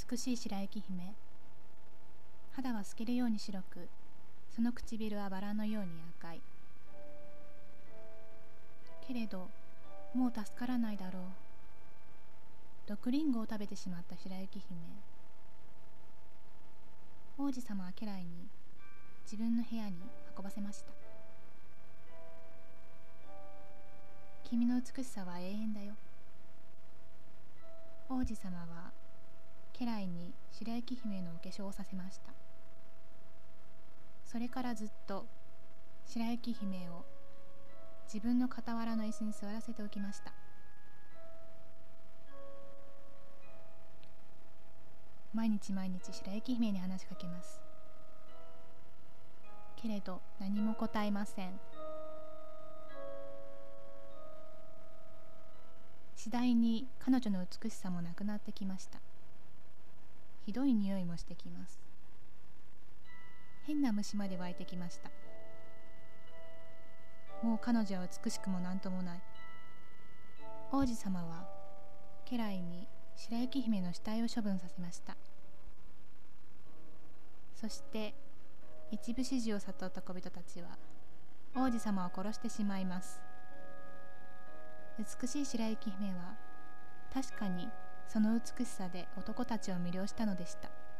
美しい白雪姫。肌は透けるように白く、その唇はバラのように赤い。けれどもう助からないだろう。毒リンゴを食べてしまった白雪姫。王子様は家来に自分の部屋に運ばせました。君の美しさは永遠だよ。王子様は家来に白雪姫のお化粧をさせました。それからずっと白雪姫を自分の傍らの椅子に座らせておきました。毎日毎日白雪姫に話しかけます。けれど何も答えません。次第に彼女の美しさもなくなってきました。ひどい匂いもしてきます。変な虫まで湧いてきました。もう彼女は美しくもなんともない。王子様は家来に白雪姫の死体を処分させました。そして一部始終を悟った小人たちは王子様を殺してしまいます。美しい白雪姫は確かにその美しさで男たちを魅了したのでした。